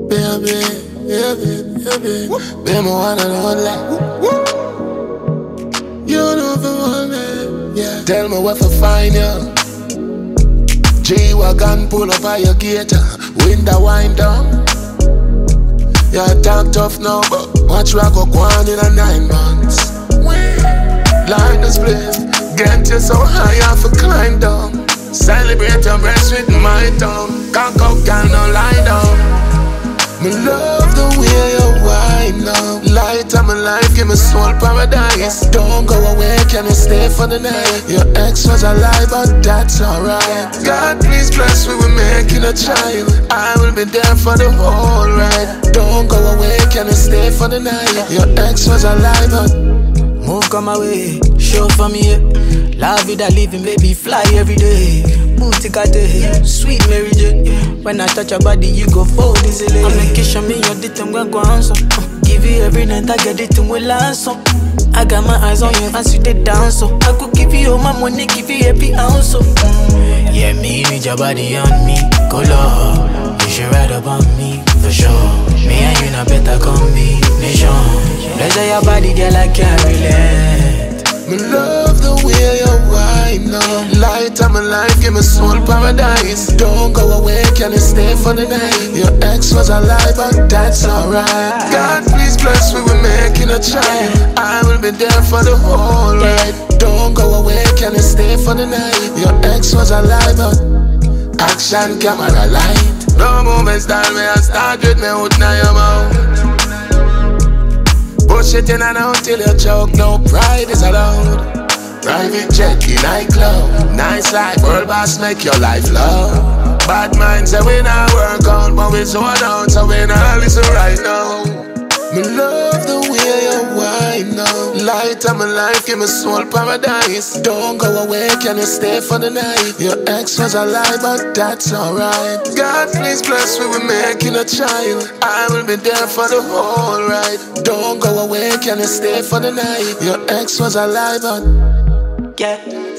Baby, be my one and only. You know if I want me, yeah. Tell me where to find you. G-Wagon pull up at your gate, window wind down. You talk tough now, but watch rock go on in a 9 months. Like the split, get you so high you have to climb down. Celebrate your breast with my tongue. Cock up, girl, no lie down. Me love the way you wind up. Light of my life, give me soul paradise. Don't go away, can you stay for the night? Your ex was a lie, but that's alright. God, please bless me with making a child. I will be there for the whole ride. Don't go away, can you stay for the night? Your ex was a lie, but move come my way, show for me, yeah. La vida living, baby, fly every day. Booty got the sweet Mary Jane, yeah. When I touch your body, you go fold easily. I'm like, show me your dick, I'm gonna go answer. Give you every night, I get it, and we'll answer. I got my eyes on you, as you they dance, so I could give you all my money, give you every ounce, so yeah, me need your body on me, go low. You should ride up on me, for sure. Me and you not better combination. Pleasure your body, girl, I can't relate. Me love the way you wind up. Light of my life, give me soul paradise. Don't go away, can you stay for the night? Your ex was a lie, but that's alright. God, please bless me with making a child. I will be there for the whole ride. Don't go away, can you stay for the night? Your ex was a lie, but action, camera, light. No movement style, me I start with me hood now your mouth. Push it in and out till you choke, no pride is allowed. Private jet in nightclub, nice life, world boss make your life love. Bad minds say we not work out, but we so down, so we not listen right now. Me love the way you wind up. Light of my life, give me soul paradise. Don't go away, can you stay for the night? Your ex was a lie, but that's alright. God, please bless me with making a child. I will be there for the whole ride. Don't go away, can you stay for the night? Your ex was a lie, but yeah.